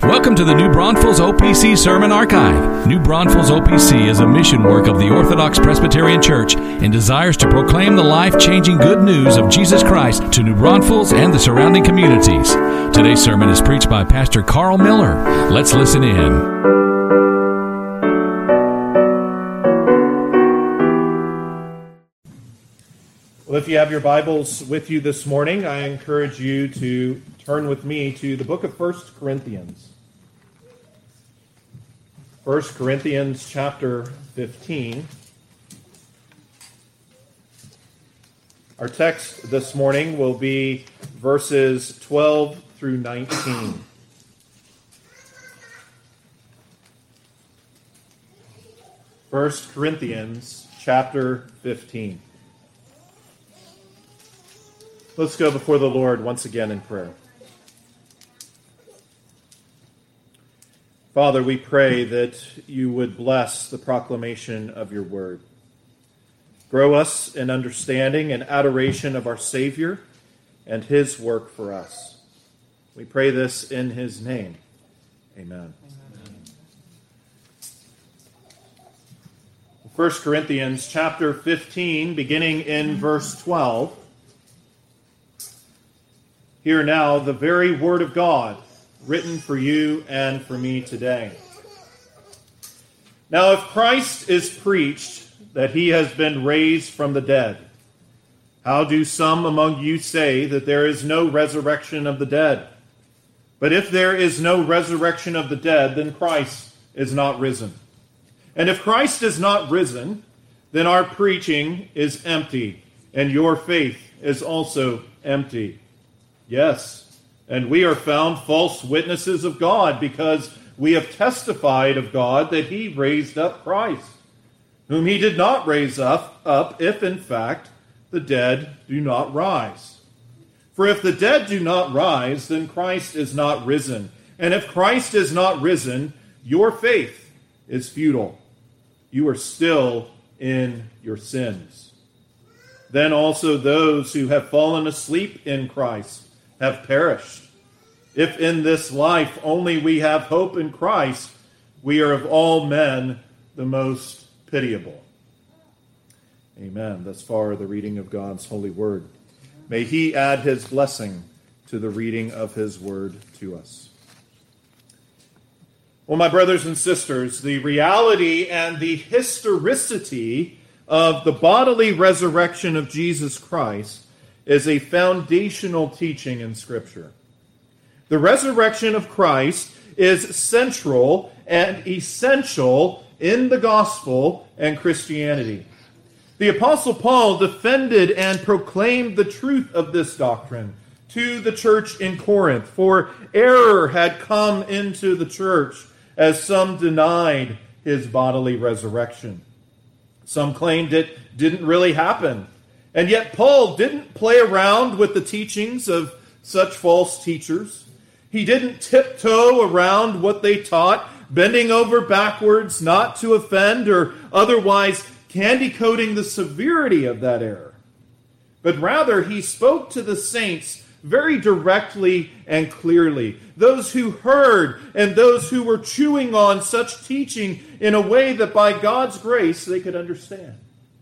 Welcome to the New Braunfels OPC Sermon Archive. New Braunfels OPC is a mission work of the Orthodox Presbyterian Church and desires to proclaim the life-changing good news of Jesus Christ to New Braunfels and the surrounding communities. Today's sermon is preached by Pastor Carl Miller. Let's listen in. Well, if you have your Bibles with you this morning, I encourage you to turn with me to the book of 1 Corinthians. 1 Corinthians chapter 15. Our text this morning will be verses 12 through 19. First Corinthians chapter 15. Let's go before the Lord once again in prayer. Father, we pray that you would bless the proclamation of your word. Grow us in understanding and adoration of our Savior and his work for us. We pray this in his name. Amen. 1 Corinthians chapter 15, beginning in verse 12. Hear now the very word of God, written for you and for me today. Now, if Christ is preached that he has been raised from the dead, how do some among you say that there is no resurrection of the dead? But if there is no resurrection of the dead, then Christ is not risen. And if Christ is not risen, then our preaching is empty, and your faith is also empty. Yes, and we are found false witnesses of God, because we have testified of God that he raised up Christ, whom he did not raise up if in fact the dead do not rise. For if the dead do not rise, then Christ is not risen. And if Christ is not risen, your faith is futile. You are still in your sins. Then also those who have fallen asleep in Christ have perished. If in this life only we have hope in Christ, we are of all men the most pitiable. Amen. Thus far, the reading of God's holy word. May he add his blessing to the reading of his word to us. Well, my brothers and sisters, the reality and the historicity of the bodily resurrection of Jesus Christ is a foundational teaching in Scripture. The resurrection of Christ is central and essential in the gospel and Christianity. The Apostle Paul defended and proclaimed the truth of this doctrine to the church in Corinth, for error had come into the church as some denied his bodily resurrection. Some claimed it didn't really happen. And yet Paul didn't play around with the teachings of such false teachers. He didn't tiptoe around what they taught, bending over backwards not to offend or otherwise candy-coating the severity of that error. But rather, he spoke to the saints very directly and clearly, those who heard and those who were chewing on such teaching in a way that by God's grace they could understand.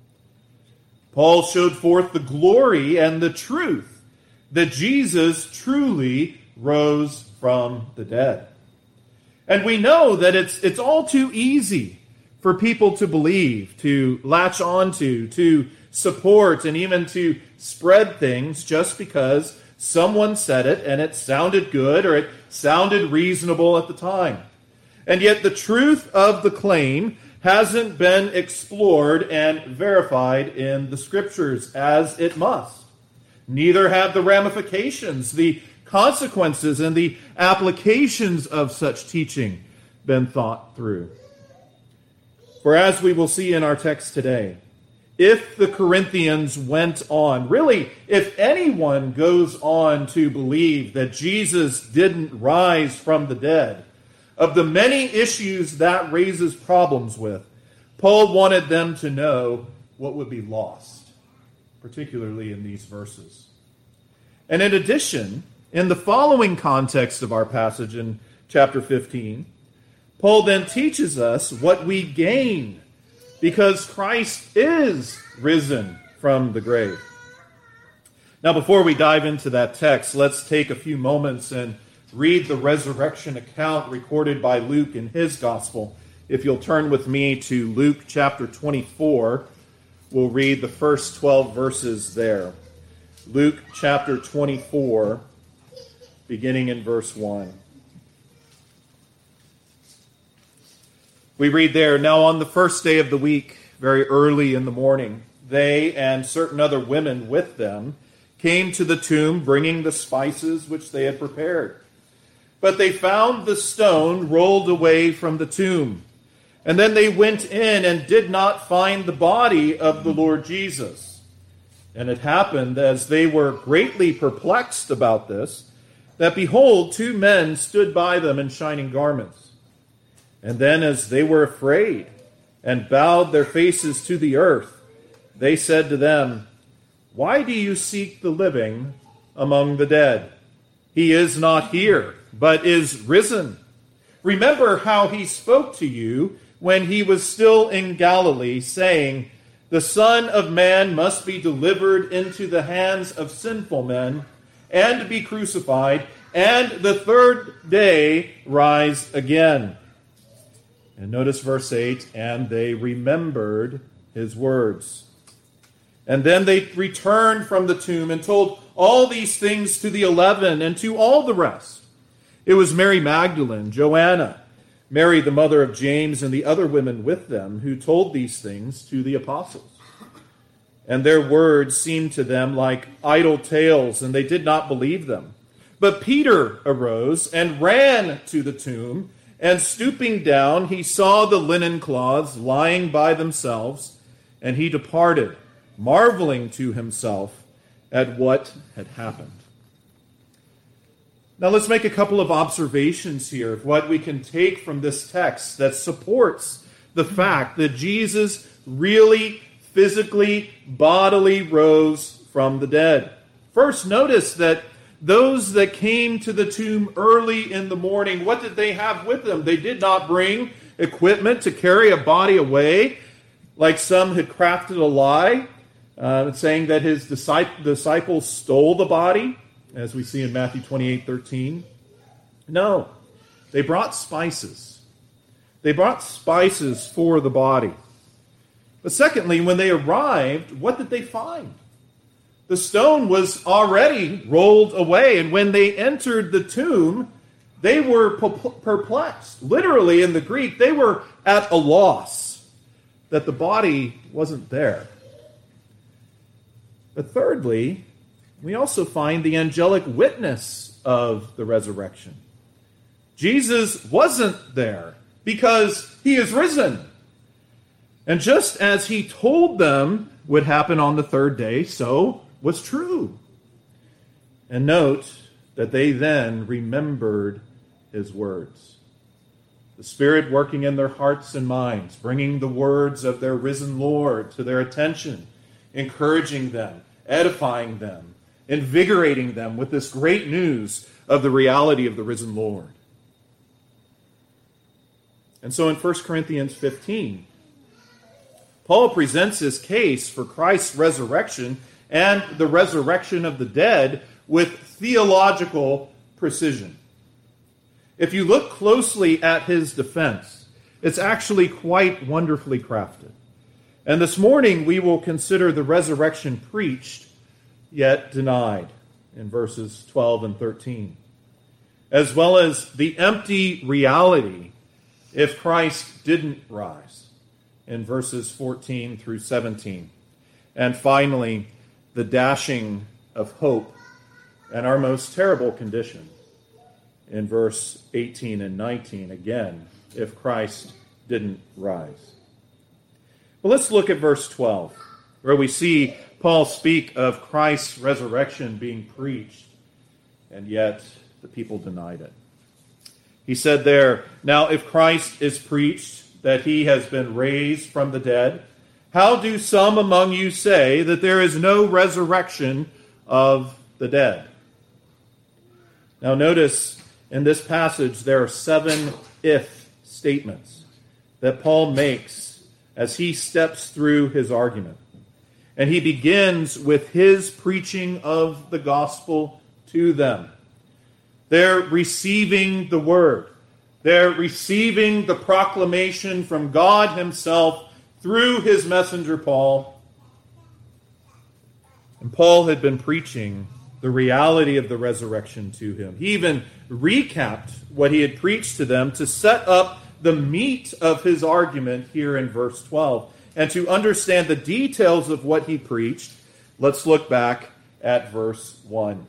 Paul showed forth the glory and the truth that Jesus truly rose from the dead. And we know that it's all too easy for people to believe, to latch onto, to support, and even to spread things just because someone said it and it sounded good or it sounded reasonable at the time. And yet the truth of the claim hasn't been explored and verified in the Scriptures as it must. Neither have the ramifications, the consequences, and the applications of such teaching been thought through. For as we will see in our text today, if the Corinthians went on, really, if anyone goes on to believe that Jesus didn't rise from the dead, of the many issues that raises problems with, Paul wanted them to know what would be lost, particularly in these verses. And in addition, in the following context of our passage in chapter 15, Paul then teaches us what we gain because Christ is risen from the grave. Now, before we dive into that text, let's take a few moments and read the resurrection account recorded by Luke in his gospel. If you'll turn with me to Luke chapter 24, we'll read the first 12 verses there. Luke chapter 24, beginning in verse 1. We read there, "Now on the first day of the week, very early in the morning, they and certain other women with them came to the tomb, bringing the spices which they had prepared. But they found the stone rolled away from the tomb. And then they went in and did not find the body of the Lord Jesus. And it happened, as they were greatly perplexed about this, that behold, two men stood by them in shining garments. And then as they were afraid and bowed their faces to the earth, they said to them, 'Why do you seek the living among the dead? He is not here, but is risen. Remember how he spoke to you when he was still in Galilee, saying, the Son of Man must be delivered into the hands of sinful men and be crucified, and the third day rise again.' And notice verse 8, and they remembered his words. And then they returned from the tomb and told all these things to the 11 and to all the rest. It was Mary Magdalene, Joanna, Mary the mother of James, and the other women with them who told these things to the apostles. And their words seemed to them like idle tales, and they did not believe them. But Peter arose and ran to the tomb, and stooping down, he saw the linen cloths lying by themselves, and he departed, marveling to himself at what had happened." Now let's make a couple of observations here of what we can take from this text that supports the fact that Jesus really, physically, bodily rose from the dead. First, notice that those that came to the tomb early in the morning, what did they have with them? They did not bring equipment to carry a body away, like some had crafted a lie, saying that his disciples stole the body, as we see in Matthew 28:13. No, they brought spices. They brought spices for the body. But secondly, when they arrived, what did they find? The stone was already rolled away, and when they entered the tomb, they were perplexed. Literally, in the Greek, they were at a loss that the body wasn't there. But thirdly, we also find the angelic witness of the resurrection. Jesus wasn't there because he is risen. And just as he told them would happen on the third day, so was true. And note that they then remembered his words. The Spirit working in their hearts and minds, bringing the words of their risen Lord to their attention, encouraging them, edifying them, invigorating them with this great news of the reality of the risen Lord. And so in 1 Corinthians 15, Paul presents his case for Christ's resurrection and the resurrection of the dead with theological precision. If you look closely at his defense, it's actually quite wonderfully crafted. And this morning we will consider the resurrection preached, yet denied, in verses 12 and 13, as well as the empty reality if Christ didn't rise, in verses 14 through 17. And finally, the dashing of hope and our most terrible condition in verse 18 and 19, again, if Christ didn't rise. But let's look at verse 12, where we see Paul speak of Christ's resurrection being preached, and yet the people denied it. He said there, "Now if Christ is preached that he has been raised from the dead, how do some among you say that there is no resurrection of the dead?" Now notice In this passage, there are 7 if statements that Paul makes as he steps through his argument. And he begins with his preaching of the gospel to them. They're receiving the word. They're receiving the proclamation from God himself through his messenger Paul. And Paul had been preaching the reality of the resurrection to him. He even recapped what he had preached to them to set up the meat of his argument here in verse 12. And to understand the details of what he preached, let's look back at verse 1.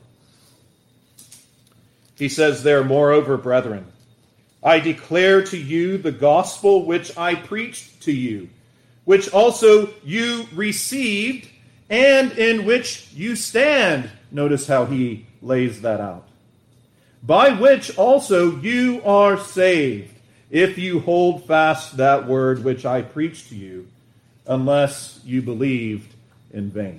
He says there, "Moreover, brethren, I declare to you the gospel which I preached to you, which also you received, and in which you stand." Notice how he lays that out. "By which also you are saved, if you hold fast that word which I preached to you, unless you believed in vain."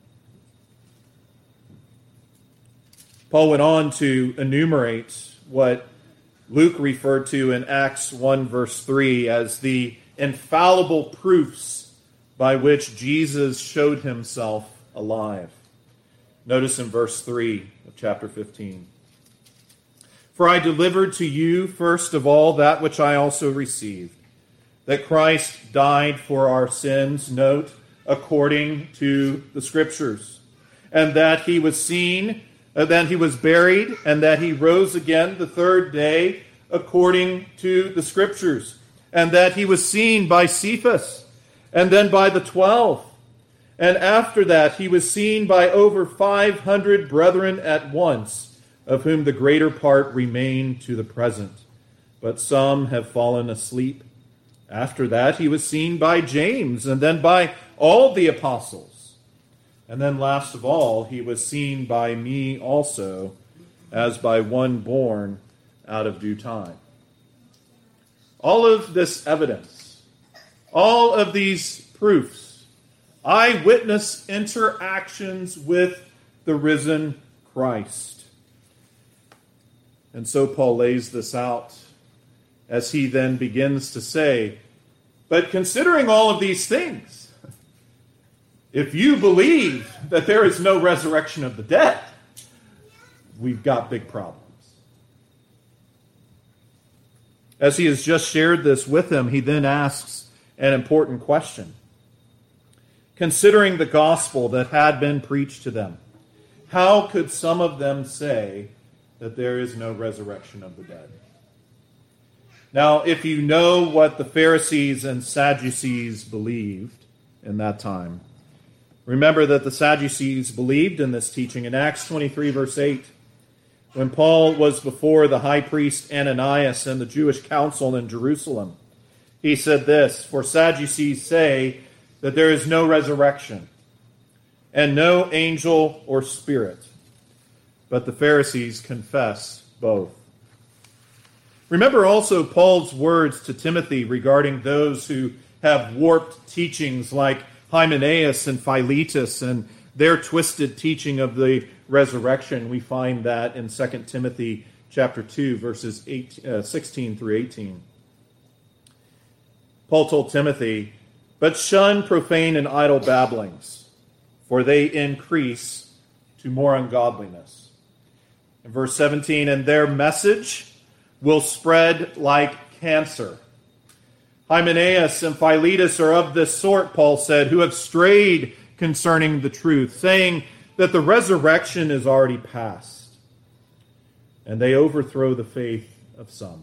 Paul went on to enumerate what Luke referred to in Acts 1 verse 3 as the infallible proofs by which Jesus showed himself alive. Notice in verse 3 of chapter 15. "For I delivered to you first of all that which I also received, that Christ died for our sins," note, "according to the Scriptures, and that he was seen, that he was buried, and that he rose again the third day, according to the Scriptures, and that he was seen by Cephas, and then by the 12. And after that he was seen by over 500 brethren at once, of whom the greater part remain to the present, but some have fallen asleep. After that he was seen by James, and then by all the apostles. And then last of all, he was seen by me also, as by one born out of due time." All of this evidence, all of these proofs, eyewitness interactions with the risen Christ. And so Paul lays this out as he then begins to say, "But considering all of these things, if you believe that there is no resurrection of the dead, we've got big problems." As he has just shared this with them, he then asks an important question. Considering the gospel that had been preached to them, how could some of them say that there is no resurrection of the dead? Now, if you know what the Pharisees and Sadducees believed in that time, remember that the Sadducees believed in this teaching in Acts 23, verse 8. When Paul was before the high priest Ananias and the Jewish council in Jerusalem, he said this, "For Sadducees say that there is no resurrection, and no angel or spirit, but the Pharisees confess both." Remember also Paul's words to Timothy regarding those who have warped teachings like Hymenaeus and Philetus and their twisted teaching of the resurrection. We find that in 2 Timothy chapter 2, verses 16 through 18. Paul told Timothy, "But shun profane and idle babblings, for they increase to more ungodliness." In verse 17, "And their message will spread like cancer." Hymenaeus and Philetus are of this sort, Paul said, who have strayed concerning the truth, saying that the resurrection is already past. And they overthrow the faith of some.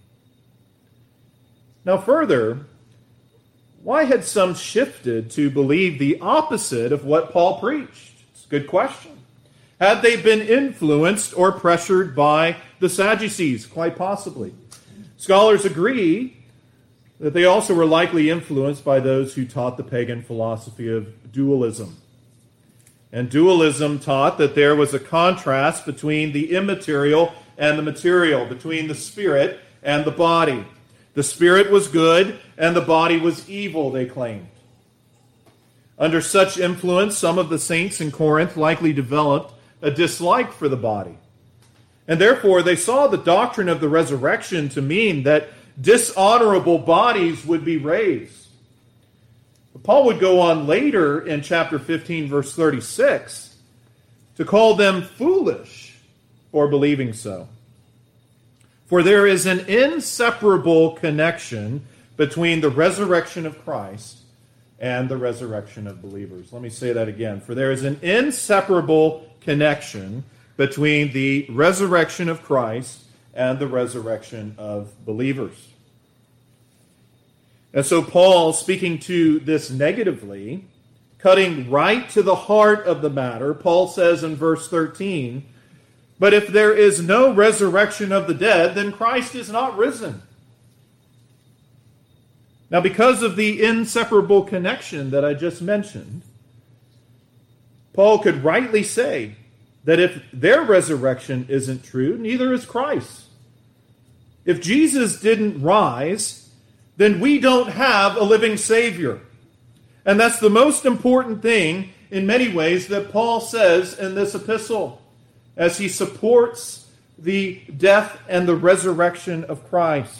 Now further, why had some shifted to believe the opposite of what Paul preached? It's a good question. Had they been influenced or pressured by the Sadducees? Quite possibly. Scholars agree that they also were likely influenced by those who taught the pagan philosophy of dualism. And dualism taught that there was a contrast between the immaterial and the material, between the spirit and the body. The spirit was good and the body was evil, they claimed. Under such influence, some of the saints in Corinth likely developed a dislike for the body. And therefore, they saw the doctrine of the resurrection to mean that dishonorable bodies would be raised. But Paul would go on later in chapter 15, verse 36, to call them foolish for believing so. For there is an inseparable connection between the resurrection of Christ and the resurrection of believers. Let me say that again. For there is an inseparable connection between the resurrection of Christ and the resurrection of believers. And so Paul, speaking to this negatively, cutting right to the heart of the matter, Paul says in verse 13, "But if there is no resurrection of the dead, then Christ is not risen." Now, because of the inseparable connection that I just mentioned, Paul could rightly say that if their resurrection isn't true, neither is Christ. If Jesus didn't rise, then we don't have a living Savior. And that's the most important thing in many ways that Paul says in this epistle as he supports the death and the resurrection of Christ.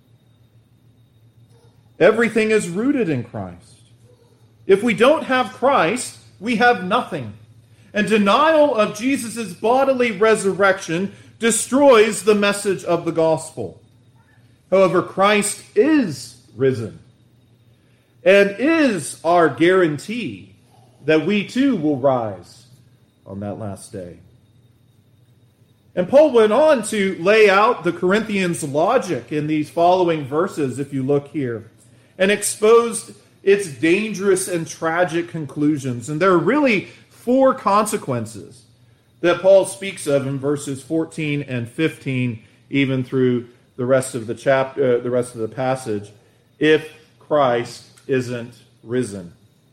Everything is rooted in Christ. If we don't have Christ, we have nothing. And denial of Jesus' bodily resurrection destroys the message of the gospel. However, Christ is risen and is our guarantee that we too will rise on that last day. And Paul went on to lay out the Corinthians' logic in these following verses, if you look here, and exposed its dangerous and tragic conclusions. And there are really 4 consequences that Paul speaks of in verses 14 and 15, even through the rest of the chapter, the rest of the passage, if Christ isn't risen.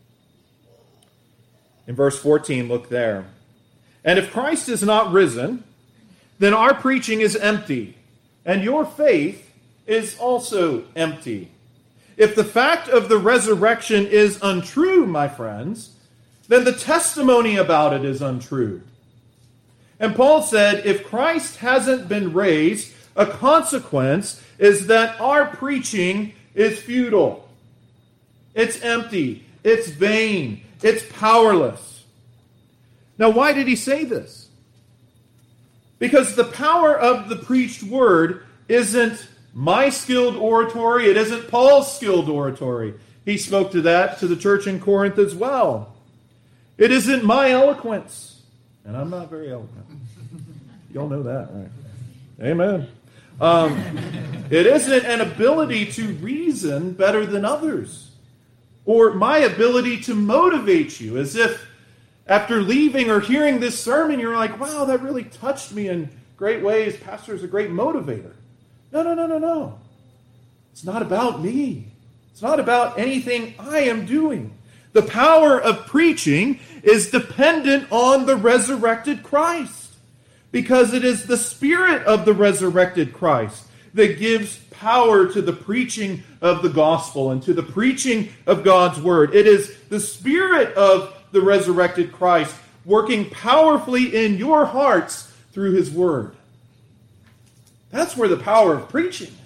In verse 14, look there. "And if Christ is not risen, then our preaching is empty, and your faith is also empty. If the fact of the resurrection is untrue, my friends, then the testimony about it is untrue." And Paul said, if Christ hasn't been raised, a consequence is that our preaching is futile. It's empty. It's vain. It's powerless. Now, why did he say this? Because the power of the preached word isn't my skilled oratory. It isn't Paul's skilled oratory. He spoke to that to the church in Corinth as well. It isn't my eloquence. And I'm not very eloquent. You all know that, right? Amen. It isn't an ability to reason better than others, or my ability to motivate you, as if after leaving or hearing this sermon, you're like, wow, that really touched me in great ways. Pastor's a great motivator. No. It's not about me. It's not about anything I am doing. The power of preaching is dependent on the resurrected Christ, because it is the Spirit of the resurrected Christ that gives power to the preaching of the gospel and to the preaching of God's word. It is the Spirit of the resurrected Christ working powerfully in your hearts through his word. That's where the power of preaching is.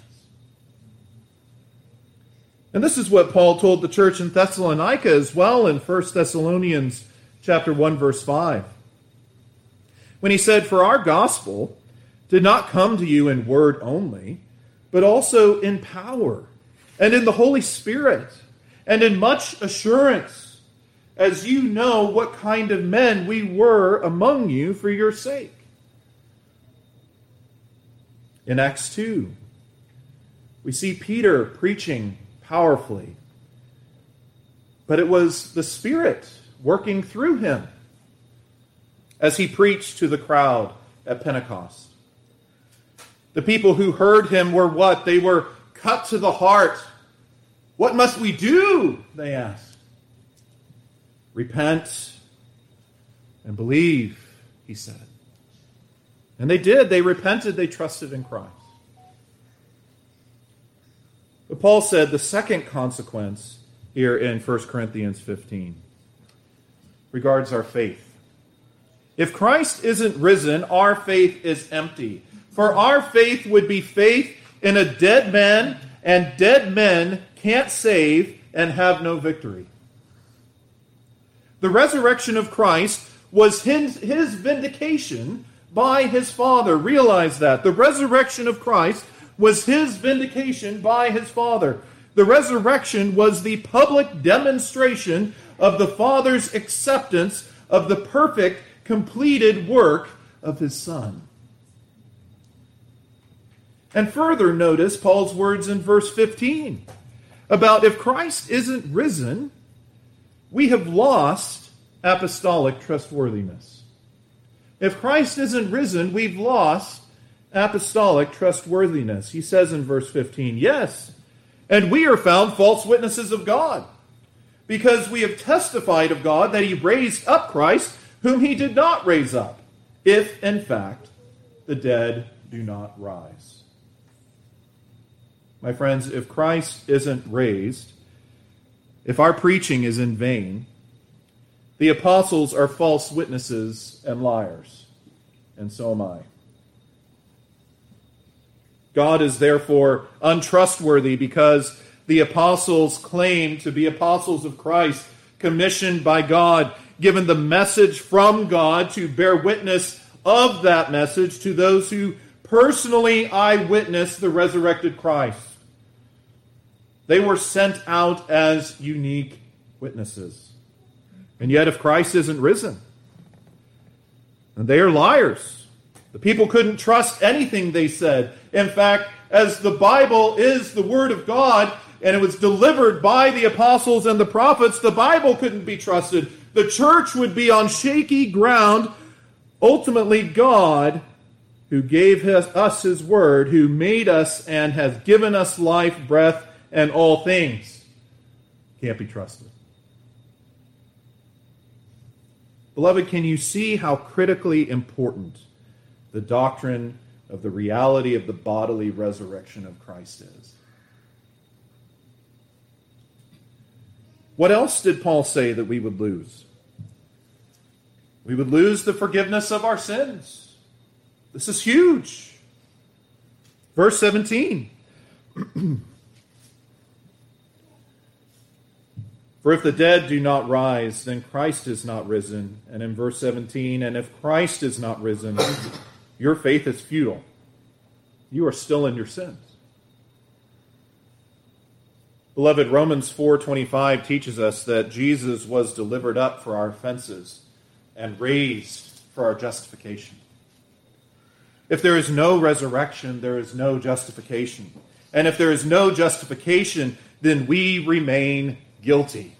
And this is what Paul told the church in Thessalonica as well in 1 Thessalonians chapter 1, verse 5. When he said, "For our gospel did not come to you in word only, but also in power, and in the Holy Spirit, and in much assurance, as you know what kind of men we were among you for your sake." In Acts 2, we see Peter preaching powerfully, but it was the Spirit working through him as he preached to the crowd at Pentecost. The people who heard him were what? They were cut to the heart. What must we do? They asked. Repent and believe, he said. And they did. They repented. They trusted in Christ. But Paul said the second consequence here in 1 Corinthians 15 regards our faith. If Christ isn't risen, our faith is empty. For our faith would be faith in a dead man, and dead men can't save and have no victory. The resurrection of Christ was his vindication by his Father. Realize that. The resurrection of Christ was his vindication by his Father. The resurrection was the public demonstration of the Father's acceptance of the perfect, completed work of his Son. And further, notice Paul's words in verse 15 about if Christ isn't risen, we have lost apostolic trustworthiness. If Christ isn't risen, we've lost apostolic trustworthiness. He says in verse 15, yes, and we are found false witnesses of God, because we have testified of God that he raised up Christ, whom he did not raise up, if, in fact, the dead do not rise. My friends, if Christ isn't raised, if our preaching is in vain, the apostles are false witnesses and liars, and so am I. God is therefore untrustworthy because the apostles claim to be apostles of Christ, commissioned by God, given the message from God to bear witness of that message to those who personally eyewitness the resurrected Christ. They were sent out as unique witnesses. And yet if Christ isn't risen, then they are liars. The people couldn't trust anything they said. In fact, as the Bible is the Word of God, and it was delivered by the apostles and the prophets, the Bible couldn't be trusted. The church would be on shaky ground. Ultimately, God, who gave us his word, who made us and has given us life, breath, and all things, can't be trusted. Beloved, can you see how critically important the doctrine of the reality of the bodily resurrection of Christ is? What else did Paul say that we would lose? We would lose the forgiveness of our sins. This is huge. Verse 17. For if the dead do not rise, then Christ is not risen. And in verse 17, and if Christ is not risen, your faith is futile. You are still in your sins. Beloved, Romans 4:25 teaches us that Jesus was delivered up for our offenses and raised for our justification. If there is no resurrection, there is no justification. And if there is no justification, then we remain guilty.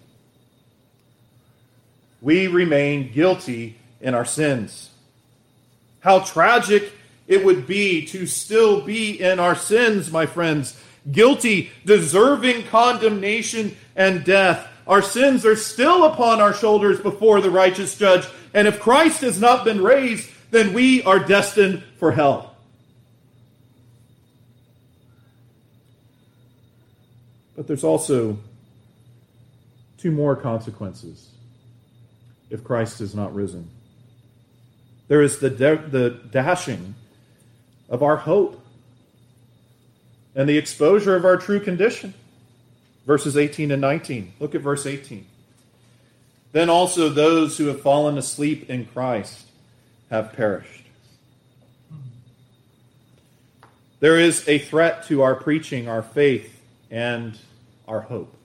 We remain guilty in our sins. How tragic it would be to still be in our sins, my friends. Guilty, deserving condemnation and death. Our sins are still upon our shoulders before the righteous judge. And if Christ has not been raised, then we are destined for hell. But there's also two more consequences if Christ is not risen. There is the dashing of our hope and the exposure of our true condition. Verses 18 and 19. Look at verse 18. Then also those who have fallen asleep in Christ have perished. There is a threat to our preaching, our faith, and our hope.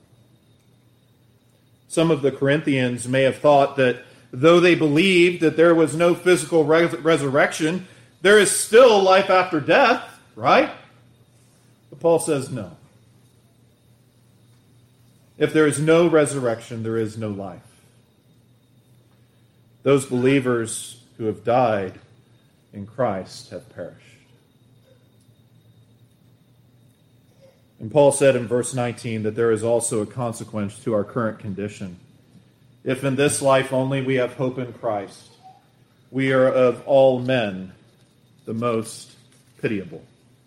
Some of the Corinthians may have thought that though they believed that there was no physical resurrection, there is still life after death, right? But Paul says no. If there is no resurrection, there is no life. Those believers who have died in Christ have perished. And Paul said in verse 19 that there is also a consequence to our current condition. If in this life only we have hope in Christ, we are of all men the most pitiable.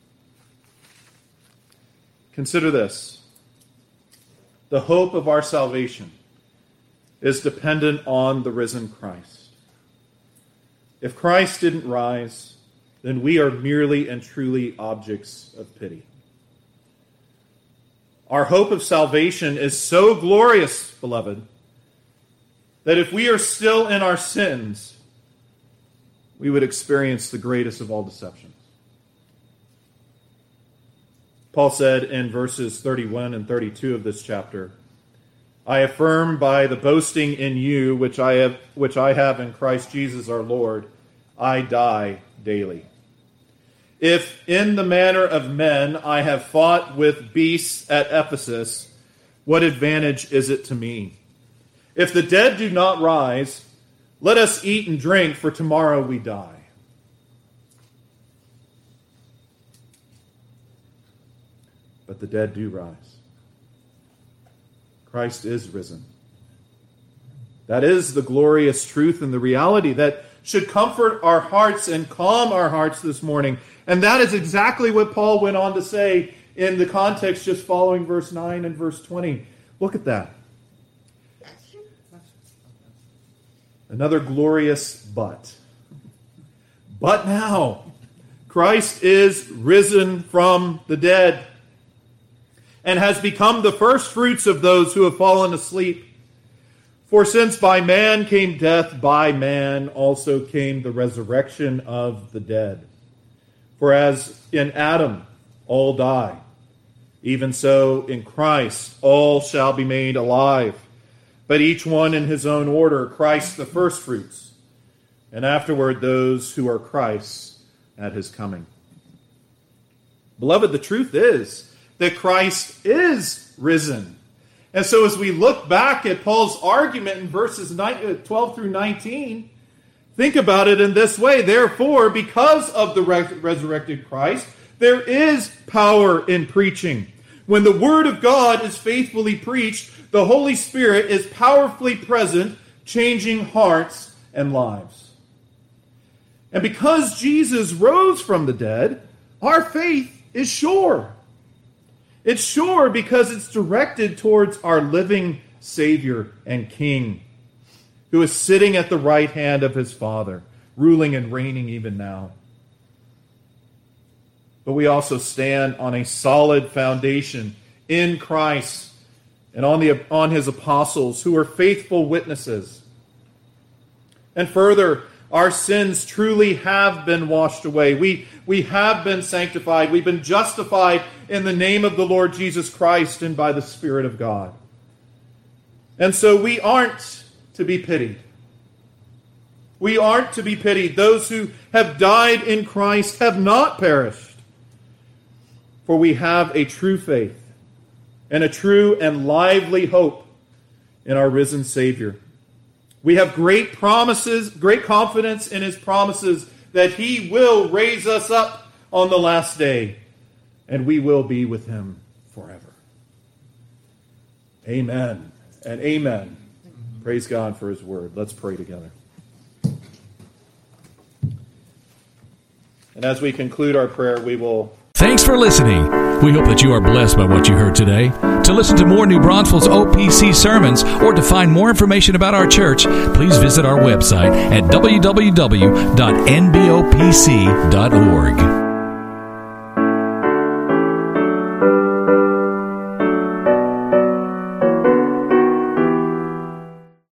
Consider this. The hope of our salvation is dependent on the risen Christ. If Christ didn't rise, then we are merely and truly objects of pity. Our hope of salvation is so glorious, beloved, that if we are still in our sins, we would experience the greatest of all deceptions. Paul said in verses 31 and 32 of this chapter, I affirm by the boasting in you which I have in Christ Jesus our Lord, I die daily. If in the manner of men I have fought with beasts at Ephesus, what advantage is it to me? If the dead do not rise, let us eat and drink, for tomorrow we die. But the dead do rise. Christ is risen. That is the glorious truth and the reality that should comfort our hearts and calm our hearts this morning. And that is exactly what Paul went on to say in the context just following verse 9 and verse 20. Look at that. Another glorious but. But now, Christ is risen from the dead and has become the first fruits of those who have fallen asleep. For since by man came death, by man also came the resurrection of the dead. For as in Adam all die, even so in Christ all shall be made alive, but each one in his own order, Christ the firstfruits, and afterward those who are Christ's at his coming. Beloved, the truth is that Christ is risen. And so as we look back at Paul's argument in verses 12 through 19, think about it in this way. Therefore, because of the resurrected Christ, there is power in preaching. When the word of God is faithfully preached, the Holy Spirit is powerfully present, changing hearts and lives. And because Jesus rose from the dead, our faith is sure. It's sure because it's directed towards our living Savior and King, who is sitting at the right hand of his Father, ruling and reigning even now. But we also stand on a solid foundation in Christ and on his apostles, who are faithful witnesses. And further, our sins truly have been washed away. We have been sanctified. We've been justified in the name of the Lord Jesus Christ and by the Spirit of God. And so we aren't to be pitied. We aren't to be pitied. Those who have died in Christ have not perished. For we have a true faith and a true and lively hope in our risen Savior. We have great promises, great confidence in his promises that he will raise us up on the last day, and we will be with him forever. Amen and amen. Praise God for his word. Let's pray together. And as we conclude our prayer, we will... Thanks for listening. We hope that you are blessed by what you heard today. To listen to more New Braunfels OPC sermons or to find more information about our church, please visit our website at www.nbopc.org.